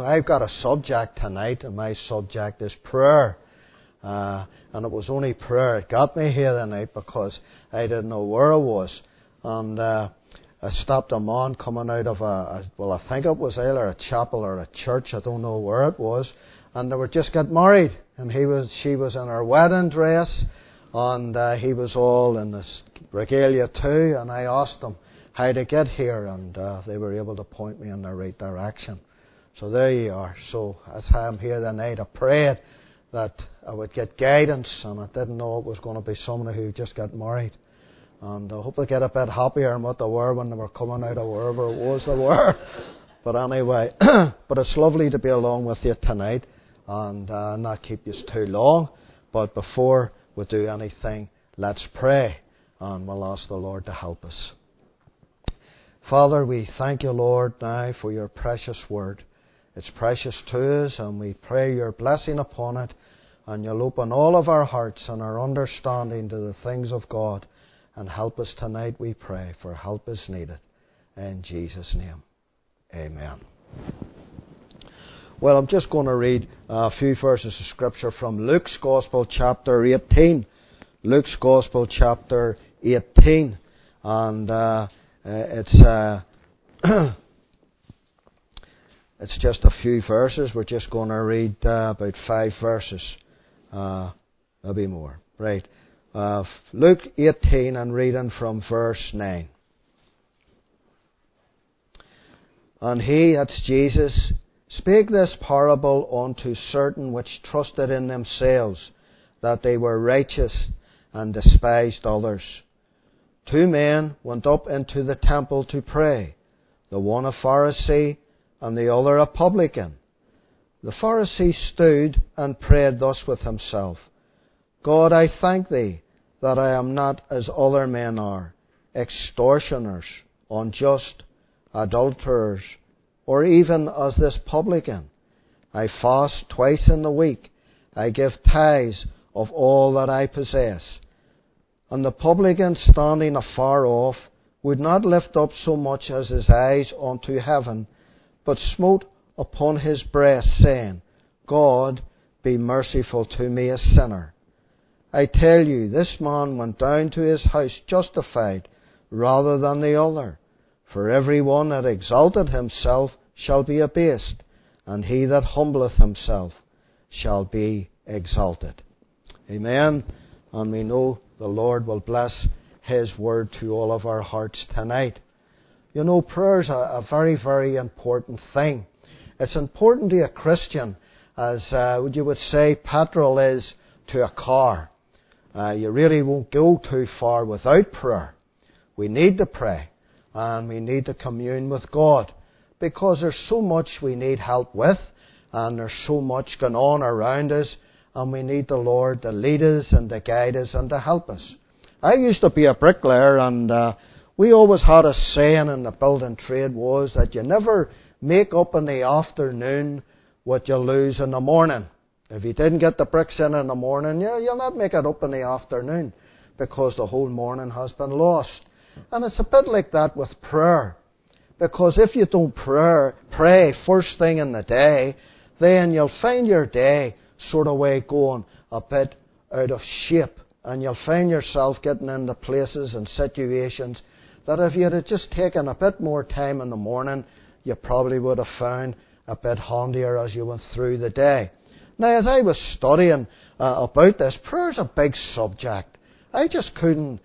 I've got a subject tonight, and my subject is prayer. And it was only prayer that got me here tonight because I didn't know where I was. And I stopped a man coming out of I think it was either a chapel or a church, I don't know where it was. And they were just got married. And she was in her wedding dress, and he was all in this regalia too. And I asked them how to get here, and they were able to point me in the right direction. So there you are. So that's how I'm here tonight. I prayed that I would get guidance, and I didn't know it was going to be somebody who just got married. And I hope they get a bit happier than what they were when they were coming out of wherever it was they were. But anyway, but it's lovely to be along with you tonight and not keep you too long. But before we do anything, let's pray, and we'll ask the Lord to help us. Father, we thank you, Lord, now for your precious word. It's precious to us, and we pray your blessing upon it, and you'll open all of our hearts and our understanding to the things of God, and help us tonight, we pray, for help is needed. In Jesus' name, amen. Well, I'm just going to read a few verses of Scripture from Luke's Gospel, chapter 18. Luke's Gospel, chapter 18. And it's just a few verses. We're just going to read about 5 verses. Maybe more. Right. Luke 18 and reading from verse 9. And he, that's Jesus, spake this parable unto certain which trusted in themselves that they were righteous and despised others. 2 men went up into the temple to pray, the one a Pharisee and the other a publican. The Pharisee stood and prayed thus with himself, God, I thank thee that I am not as other men are, extortioners, unjust, adulterers, or even as this publican. I fast twice in the week. I give tithes of all that I possess. And the publican, standing afar off, would not lift up so much as his eyes unto heaven, but smote upon his breast, saying, God, be merciful to me, a sinner. I tell you, this man went down to his house justified rather than the other. For every one that exalteth himself shall be abased, and he that humbleth himself shall be exalted. Amen. And we know the Lord will bless His word to all of our hearts tonight. You know, prayer is a very, very important thing. It's important to a Christian as you would say petrol is to a car. You really won't go too far without prayer. We need to pray, and we need to commune with God, because there's so much we need help with, and there's so much going on around us, and we need the Lord to lead us and to guide us and to help us. I used to be a bricklayer, and we always had a saying in the building trade was that you never make up in the afternoon what you lose in the morning. If you didn't get the bricks in the morning, you'll not make it up in the afternoon, because the whole morning has been lost. And it's a bit like that with prayer. Because if you don't pray first thing in the day, then you'll find your day sort of way going a bit out of shape. And you'll find yourself getting into places and situations that if you had just taken a bit more time in the morning, you probably would have found a bit handier as you went through the day. Now, as I was studying about this, prayer's a big subject. I just couldn't,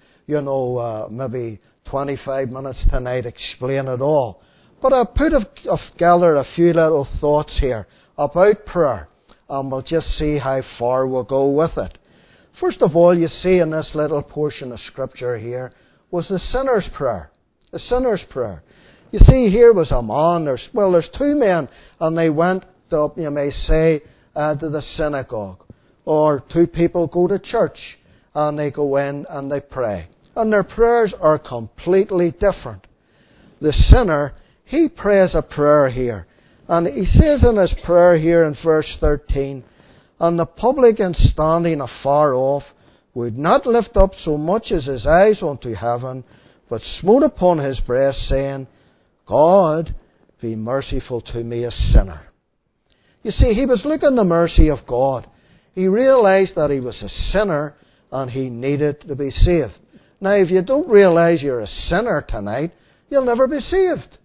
maybe 25 minutes tonight explain it all. But I've gathered a few little thoughts here about prayer, and we'll just see how far we'll go with it. First of all, you see in this little portion of Scripture here was the sinner's prayer. The sinner's prayer. You see, here was a man, there's 2 men, and they went up, you may say, to the synagogue. Or 2 people go to church, and they go in and they pray. And their prayers are completely different. The sinner, he prays a prayer here. And he says in his prayer here in verse 13, And the publican standing afar off would not lift up so much as his eyes unto heaven, but smote upon his breast, saying, God, be merciful to me, a sinner. You see, he was looking the mercy of God. He realized that he was a sinner and he needed to be saved. Now, if you don't realize you're a sinner tonight, you'll never be saved.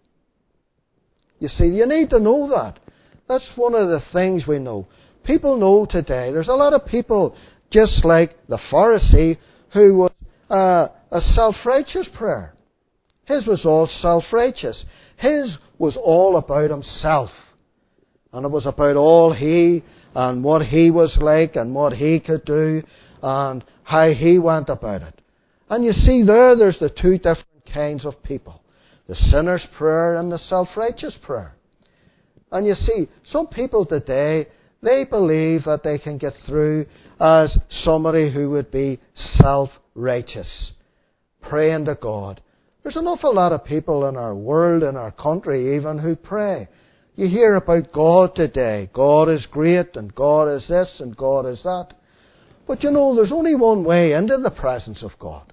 You see, you need to know that. That's one of the things we know. People know today, there's a lot of people just like the Pharisee who was a self-righteous prayer. His was all self-righteous. His was all about himself. And it was about all he and what he was like and what he could do and how he went about it. And you see there's the two different kinds of people. The sinner's prayer and the self-righteous prayer. And you see, some people today, they believe that they can get through as somebody who would be self-righteous, praying to God. There's an awful lot of people in our world, in our country even, who pray. You hear about God today. God is great, and God is this, and God is that. But you know, there's only one way into the presence of God.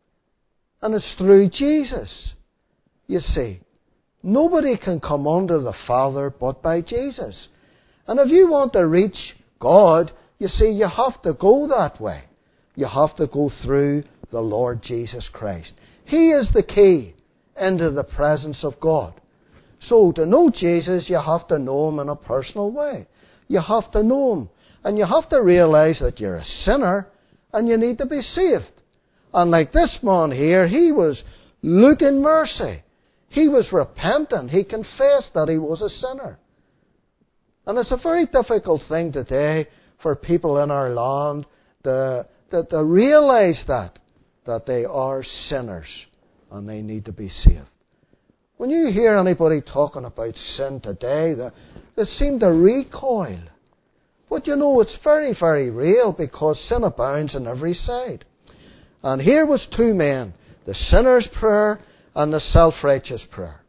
And it's through Jesus. You see, nobody can come unto the Father but by Jesus. And if you want to reach God, you see, you have to go that way. You have to go through the Lord Jesus Christ. He is the key into the presence of God. So to know Jesus, you have to know Him in a personal way. You have to know Him. And you have to realize that you're a sinner and you need to be saved. And like this man here, he was looking mercy. He was repentant. He confessed that he was a sinner. And it's a very difficult thing today for people in our land to realize that they are sinners and they need to be saved. When you hear anybody talking about sin today, they seem to recoil. But you know, it's very, very real because sin abounds on every side. And here was two men, the sinner's prayer and the self-righteous prayer.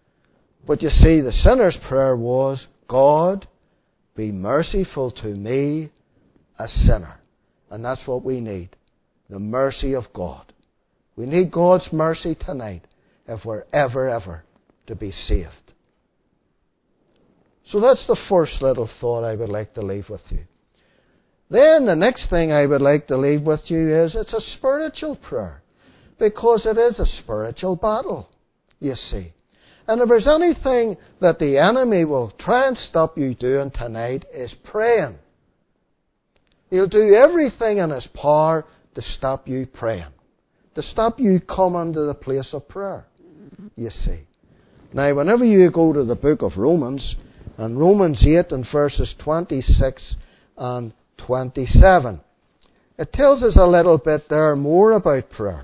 But you see, the sinner's prayer was, God, be merciful to me, a sinner. And that's what we need, the mercy of God. We need God's mercy tonight if we're ever to be saved. So that's the first little thought I would like to leave with you. Then the next thing I would like to leave with you is it's a spiritual prayer. Because it is a spiritual battle, you see. And if there's anything that the enemy will try and stop you doing tonight is praying. He'll do everything in his power to stop you praying. To stop you coming to the place of prayer, you see. Now, whenever you go to the book of Romans, and Romans 8 and verses 26 and 27, it tells us a little bit there more about prayer.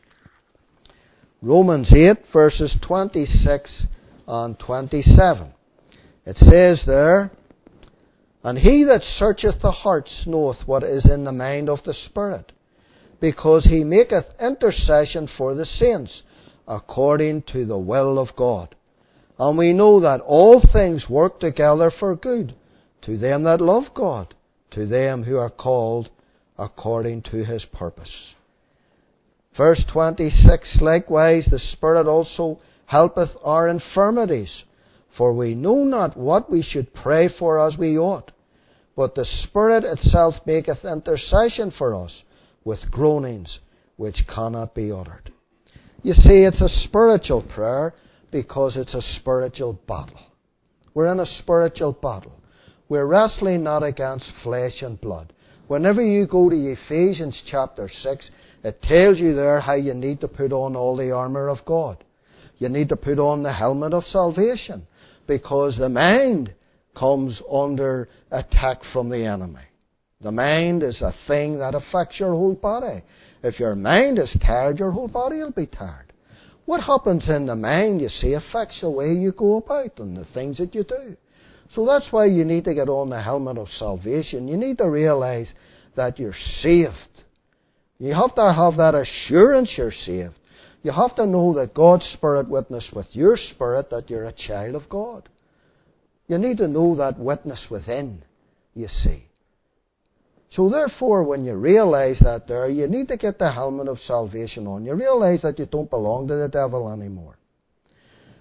Romans 8 verses 26 and 27. It says there, And he that searcheth the hearts knoweth what is in the mind of the Spirit, because he maketh intercession for the saints, according to the will of God. And we know that all things work together for good, to them that love God, to them who are called according to His purpose. Verse 26, Likewise the Spirit also helpeth our infirmities, for we know not what we should pray for as we ought, but the Spirit itself maketh intercession for us with groanings which cannot be uttered. You see, it's a spiritual prayer because it's a spiritual battle. We're in a spiritual battle. We're wrestling not against flesh and blood. Whenever you go to Ephesians chapter 6, it tells you there how you need to put on all the armour of God. You need to put on the helmet of salvation, because the mind comes under attack from the enemy. The mind is a thing that affects your whole body. If your mind is tired, your whole body will be tired. What happens in the mind, you see, affects the way you go about and the things that you do. So that's why you need to get on the helmet of salvation. You need to realize that you're saved. You have to have that assurance you're saved. You have to know that God's Spirit witnessed with your spirit that you're a child of God. You need to know that witness within, you see. So therefore, when you realize that there, you need to get the helmet of salvation on. You realize that you don't belong to the devil anymore.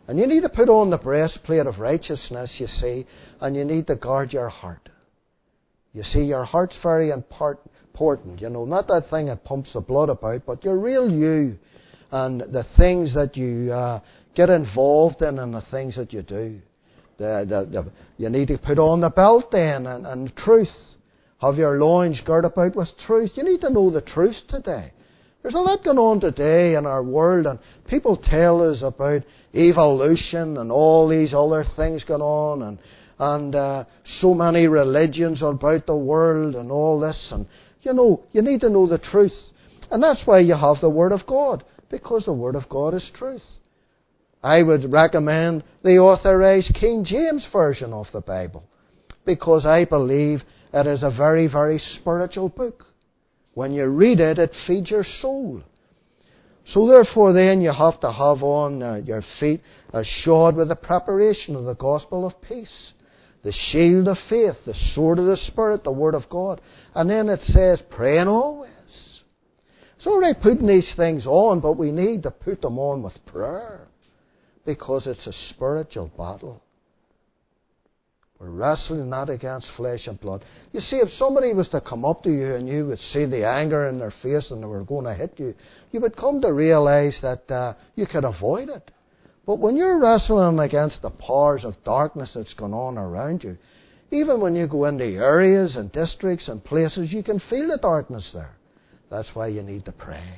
And you need to put on the breastplate of righteousness, you see, and you need to guard your heart. You see, your heart's very important, not that thing that pumps the blood about, but your real you and the things that you get involved in and the things that you do. You need to put on the belt then and truth. Have your loins girt about with truth. You need to know the truth today. There's a lot going on today in our world, and people tell us about evolution and all these other things going on, and so many religions about the world and all this. And you need to know the truth. And that's why you have the Word of God, because the Word of God is truth. I would recommend the Authorized King James Version of the Bible, because I believe it is a very, very spiritual book. When you read it, it feeds your soul. So therefore then you have to have on your feet shod with the preparation of the gospel of peace, the shield of faith, the sword of the Spirit, the Word of God. And then it says, praying always. It's all right putting these things on, but we need to put them on with prayer, because it's a spiritual battle. We're wrestling not against flesh and blood. You see, if somebody was to come up to you and you would see the anger in their face and they were going to hit you, you would come to realize that you could avoid it. But when you're wrestling against the powers of darkness that's going on around you, even when you go into areas and districts and places, you can feel the darkness there. That's why you need to pray.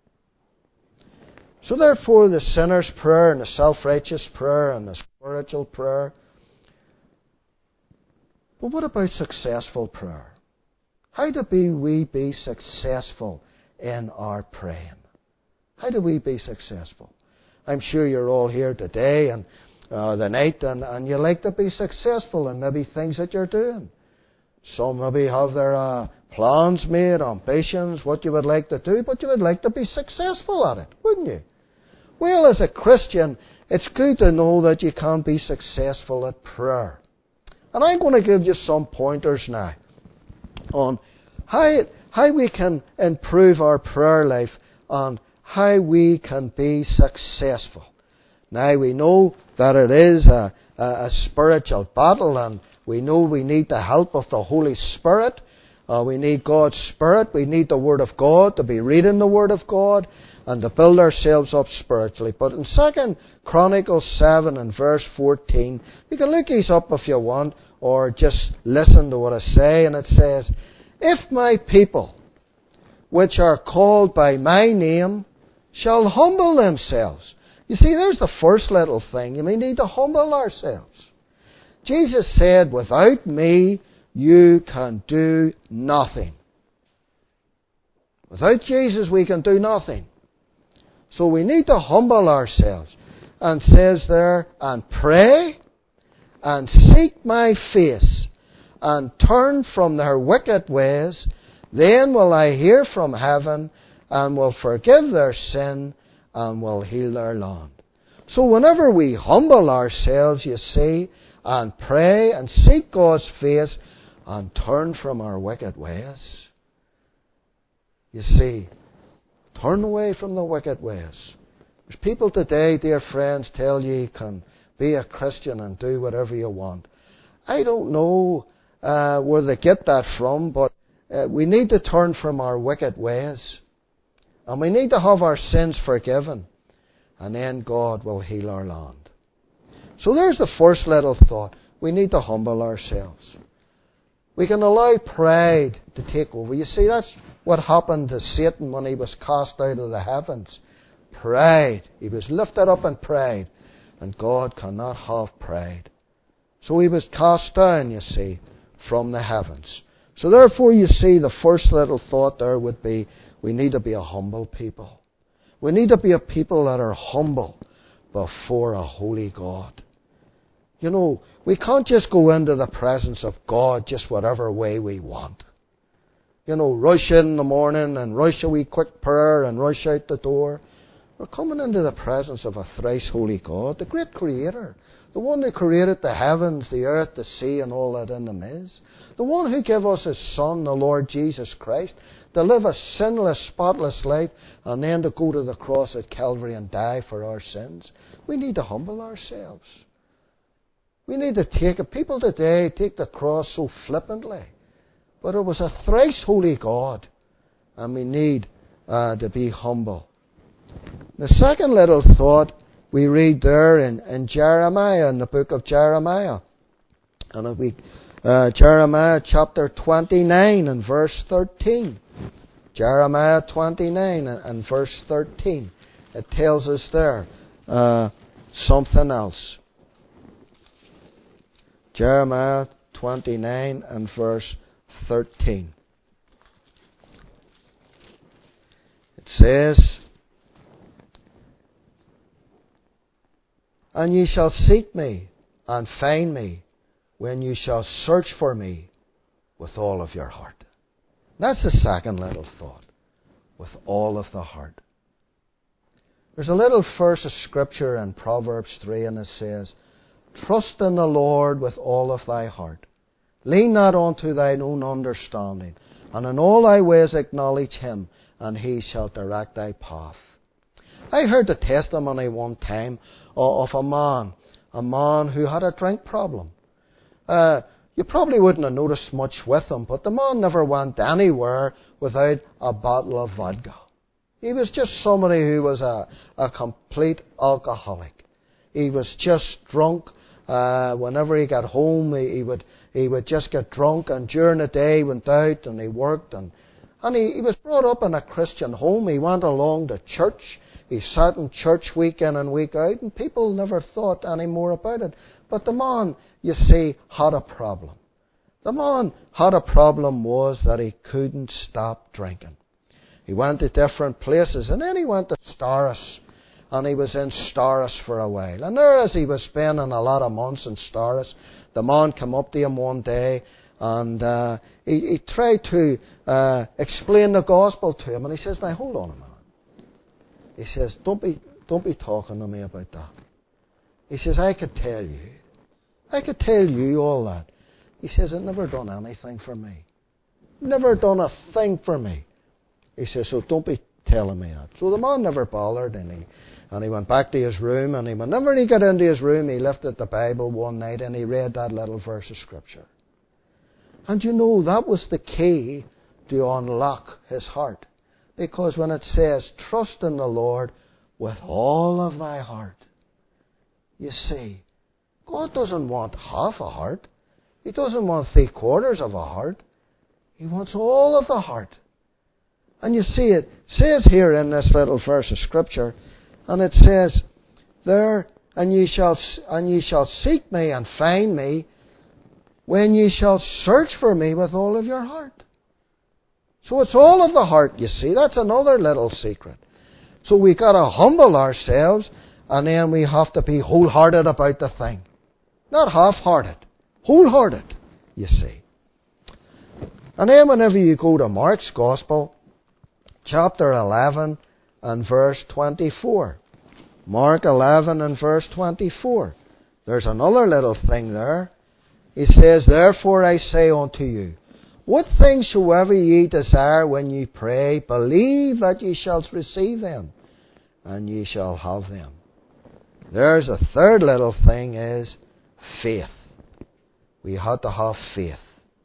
So therefore, the sinner's prayer and the self-righteous prayer and the spiritual prayer. But what about successful prayer? How do we be successful in our praying? How do we be successful? I'm sure you're all here today and the night, and you like to be successful in maybe things that you're doing. Some maybe have their plans made, ambitions, what you would like to do, but you would like to be successful at it, wouldn't you? Well, as a Christian, it's good to know that you can be successful at prayer. And I'm going to give you some pointers now on how we can improve our prayer life and how we can be successful. Now, we know that it is a spiritual battle, and we know we need the help of the Holy Spirit. We need God's Spirit. We need the Word of God, to be reading the Word of God and to build ourselves up spiritually. But in 2 Chronicles 7 and verse 14, you can look these up if you want, or just listen to what I say, and it says, if my people, which are called by my name, shall humble themselves. You see, there's the first little thing. We need to humble ourselves. Jesus said, without me, you can do nothing. Without Jesus, we can do nothing. So we need to humble ourselves. And says there, and pray, and seek my face, and turn from their wicked ways. Then will I hear from heaven, and will forgive their sin, and will heal their land. So whenever we humble ourselves, you see, and pray, and seek God's face, and turn from our wicked ways, you see, turn away from the wicked ways. There's people today, dear friends, tell you can be a Christian and do whatever you want. I don't know where they get that from, but we need to turn from our wicked ways. And we need to have our sins forgiven. And then God will heal our land. So there's the first little thought. We need to humble ourselves. We can allow pride to take over. You see, that's what happened to Satan when he was cast out of the heavens. Pride. He was lifted up in pride. And God cannot have pride. So he was cast down, you see, from the heavens. So therefore, you see, the first little thought there would be, we need to be a humble people. We need to be a people that are humble before a holy God. You know, we can't just go into the presence of God just whatever way we want. You know, rush in the morning and rush a wee quick prayer and rush out the door. We're coming into the presence of a thrice holy God, the great Creator, the one who created the heavens, the earth, the sea, and all that in them is, the one who gave us His Son, the Lord Jesus Christ, to live a sinless, spotless life, and then to go to the cross at Calvary and die for our sins. We need to humble ourselves. We need to take it. People today take the cross so flippantly, but it was a thrice holy God, and we need to be humble. The second little thought we read there in Jeremiah, in the book of Jeremiah. And Jeremiah chapter 29 and verse 13. Jeremiah 29 and verse 13. It tells us there something else. Jeremiah 29 and verse 13. It says, "And ye shall seek me and find me when you shall search for me with all of your heart." That's the second little thought. With all of the heart. There's a little verse of Scripture in Proverbs 3, and it says, "Trust in the Lord with all of thy heart. Lean not unto thine own understanding, and in all thy ways acknowledge Him, and He shall direct thy path." I heard the testimony one time of a man who had a drink problem. You probably wouldn't have noticed much with him, but the man never went anywhere without a bottle of vodka. He was just somebody who was a complete alcoholic. He was just drunk. Whenever he got home, he would just get drunk, and during the day he went out and he worked. And he was brought up in a Christian home. He went along to church. He sat in church week in and week out, and people never thought any more about it. But the man, you see, had a problem. The man had a problem was that he couldn't stop drinking. He went to different places, and then he went to Storris, and he was in Storris for a while. And there, as he was spending a lot of months in Storris, the man came up to him one day, and he tried to explain the gospel to him. And he says, "Now, hold on a minute." He says, don't be talking to me about that. He says, I could tell you all that. He says, "It never done anything for me. Never done a thing for me." He says, "So don't be telling me that." So the man never bothered, and he went back to his room, and whenever he got into his room, he lifted the Bible one night and he read that little verse of Scripture. And you know, that was the key to unlock his heart. Because when it says, "Trust in the Lord with all of thy heart," you see, God doesn't want half a heart. He doesn't want 3/4 of a heart. He wants all of the heart. And you see, it says here in this little verse of Scripture, and it says there, and ye shall seek me and find me when ye shall search for me with all of your heart. So it's all of the heart, you see. That's another little secret. So we've got to humble ourselves, and then we have to be wholehearted about the thing. Not half-hearted. Wholehearted, you see. And then whenever you go to Mark's Gospel, chapter 11 and verse 24. Mark 11 and verse 24. There's another little thing there. He says, "Therefore I say unto you, what things soever ye desire when ye pray, believe that ye shall receive them, and ye shall have them." There's a third little thing, is faith. We have to have faith.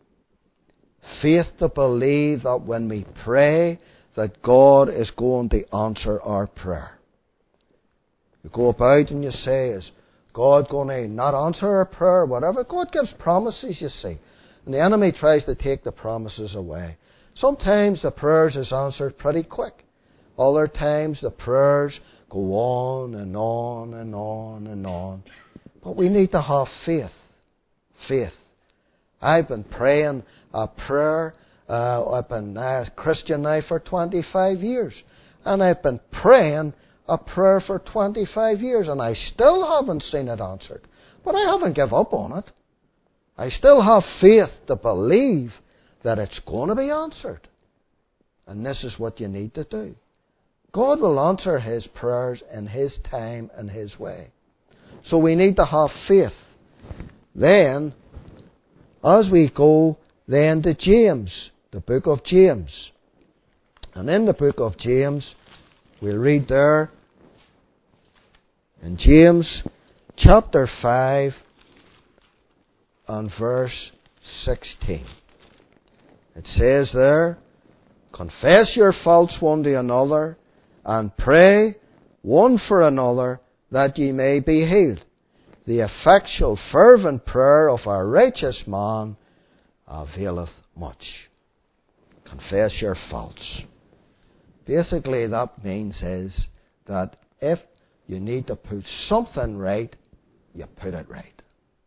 Faith to believe that when we pray, that God is going to answer our prayer. You go about and you say, "Is God going to not answer our prayer?" Whatever. God gives promises, you see. And the enemy tries to take the promises away. Sometimes the prayers is answered pretty quick. Other times the prayers go on and on and on and on. But we need to have faith. Faith. I've been praying a prayer. I've been a Christian now for 25 years. And I've been praying a prayer for 25 years. And I still haven't seen it answered. But I haven't given up on it. I still have faith to believe that it's going to be answered. And this is what you need to do. God will answer His prayers in His time and His way. So we need to have faith. Then, as we go then to James, the book of James. And in the book of James, we'll read there in James chapter 5 and verse 16. It says there, confess your faults one to another, and pray one for another, that ye may be healed. The effectual fervent prayer of a righteous man availeth much. Confess your faults. Basically, that means is that if you need to put something right, you put it right.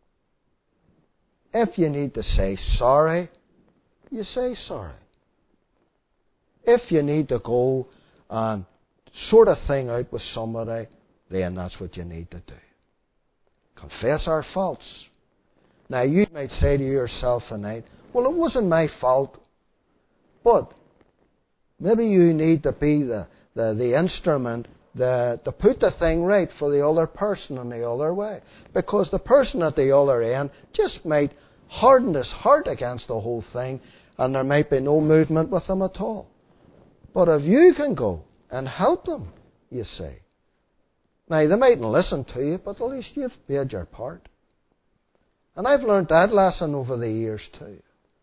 If you need to say sorry, you say sorry. If you need to go and sort a thing out with somebody, then that's what you need to do. Confess our faults. Now, you might say to yourself tonight, well, it wasn't my fault. But maybe you need to be the instrument to put the thing right for the other person in the other way. Because the person at the other end just might harden his heart against the whole thing, and there might be no movement with them at all. But if you can go and help them, you see. Now, they mightn't listen to you, but at least you've played your part. And I've learned that lesson over the years too.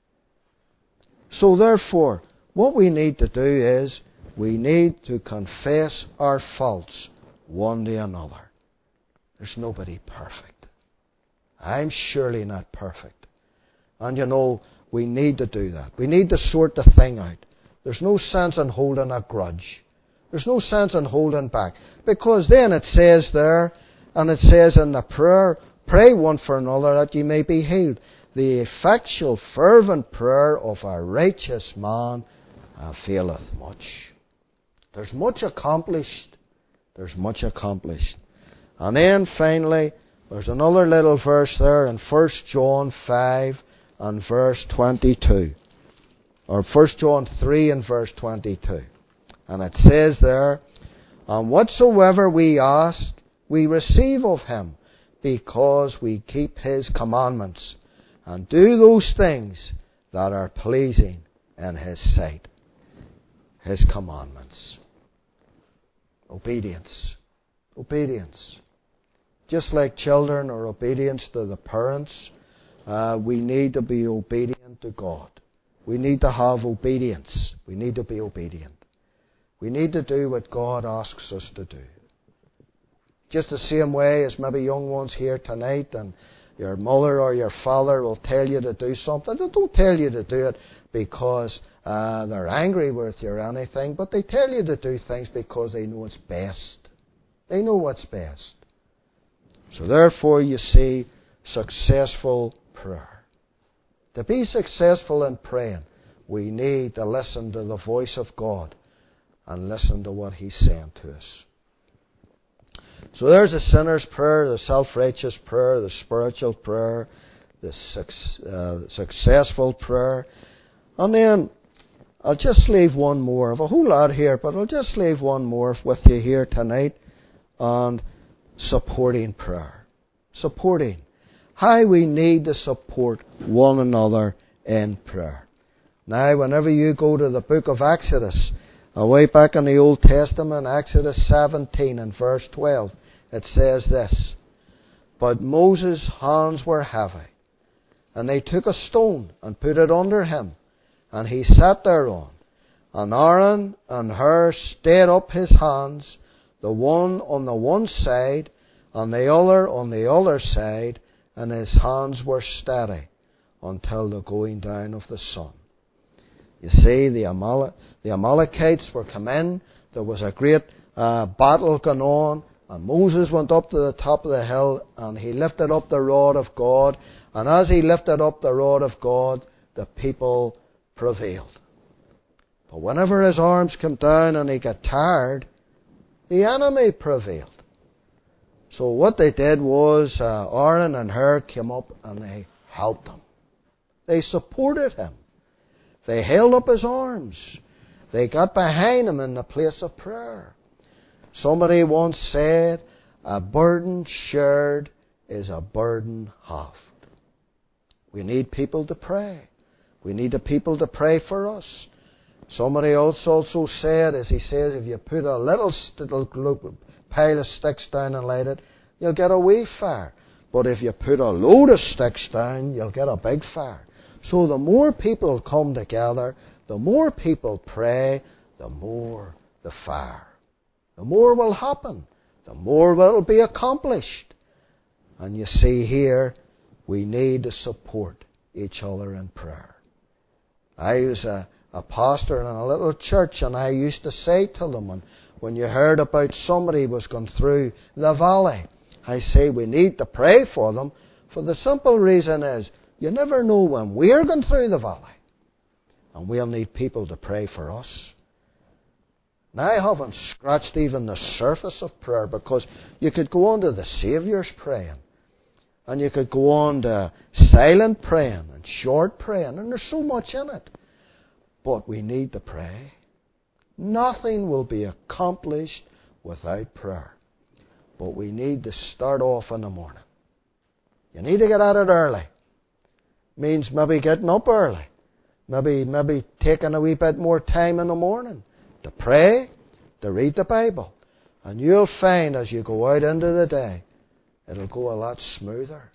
So therefore, what we need to do is we need to confess our faults one to another. There's nobody perfect. I'm surely not perfect. And you know, we need to do that. We need to sort the thing out. There's no sense in holding a grudge. There's no sense in holding back. Because then it says there, and it says in the prayer, pray one for another that ye may be healed. The effectual fervent prayer of a righteous man availeth much. There's much accomplished. There's much accomplished. And then finally, there's another little verse there in 1 John 5 and verse 22. Or 1 John 3 and verse 22. And it says there, and whatsoever we ask, we receive of Him, because we keep His commandments, and do those things that are pleasing in His sight. His commandments. Obedience. Obedience. Just like children are obedience to the parents, we need to be obedient to God. We need to have obedience. We need to be obedient. We need to do what God asks us to do. Just the same way as maybe young ones here tonight, and your mother or your father will tell you to do something. They don't tell you to do it because they're angry with you or anything, but they tell you to do things because they know it's best. They know what's best. So therefore, you see, successful prayer. To be successful in praying, we need to listen to the voice of God and listen to what He's saying to us. So there's the sinner's prayer, the self-righteous prayer, the spiritual prayer, the successful prayer. And then I'll just leave one more. I have a whole lot here, but I'll just leave one more with you here tonight on supporting prayer. Supporting. How we need to support one another in prayer. Now, whenever you go to the book of Exodus, way back in the Old Testament, Exodus 17 and verse 12, it says this, but Moses' hands were heavy, and they took a stone and put it under him, and he sat thereon. And Aaron and Hur stayed up his hands, the one on the one side, and the other on the other side, and his hands were steady until the going down of the sun. You see, the Amalekites were come in. There was a great battle going on. And Moses went up to the top of the hill and he lifted up the rod of God. And as he lifted up the rod of God, the people prevailed. But whenever his arms came down and he got tired, the enemy prevailed. So what they did was Aaron and Hur came up and they helped him. They supported him. They held up his arms. They got behind Him in the place of prayer. Somebody once said, a burden shared is a burden halved. We need people to pray. We need the people to pray for us. Somebody else also said, as he says, if you put a little pile of sticks down and light it, you'll get a wee fire. But if you put a load of sticks down, you'll get a big fire. So the more people come together, the more people pray, the more the fire. The more will happen. The more will be accomplished. And you see here, we need to support each other in prayer. I was a pastor in a little church, and I used to say to them, when you heard about somebody was going through the valley, I say we need to pray for them, for the simple reason is, you never know when we're going through the valley. And we'll need people to pray for us. Now, I haven't scratched even the surface of prayer, because you could go on to the Saviour's praying. And you could go on to silent praying and short praying. And there's so much in it. But we need to pray. Nothing will be accomplished without prayer. But we need to start off in the morning. You need to get at it early. Means maybe getting up early. Maybe taking a wee bit more time in the morning to pray, to read the Bible. And you'll find as you go out into the day, it'll go a lot smoother.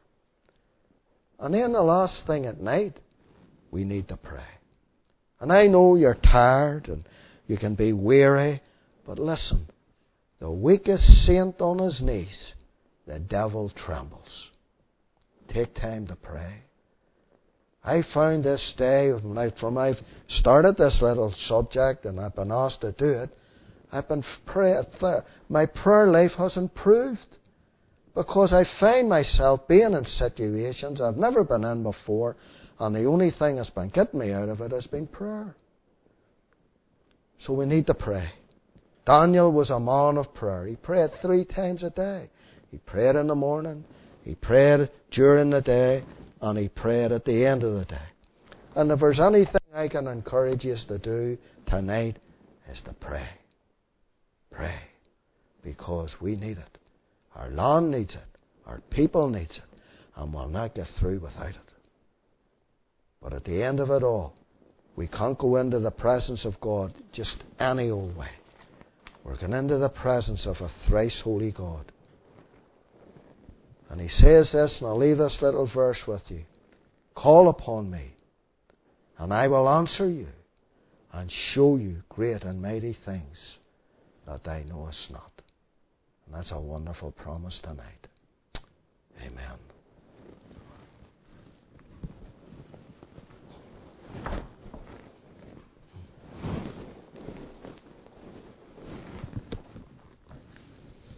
And then the last thing at night, we need to pray. And I know you're tired and you can be weary, but listen, the weakest saint on his knees, the devil trembles. Take time to pray. I found this day, from I've started this little subject and I've been asked to do it, my prayer life has improved. Because I find myself being in situations I've never been in before, and the only thing that's been getting me out of it has been prayer. So we need to pray. Daniel was a man of prayer. He prayed 3 times a day. He prayed in the morning, he prayed during the day, and he prayed at the end of the day. And if there's anything I can encourage you to do tonight, is to pray. Pray. Because we need it. Our land needs it. Our people needs it. And we'll not get through without it. But at the end of it all, we can't go into the presence of God just any old way. We're going into the presence of a thrice holy God. And He says this, and I'll leave this little verse with you. Call upon me, and I will answer you, and show you great and mighty things that thou knowest not. And that's a wonderful promise tonight. Amen.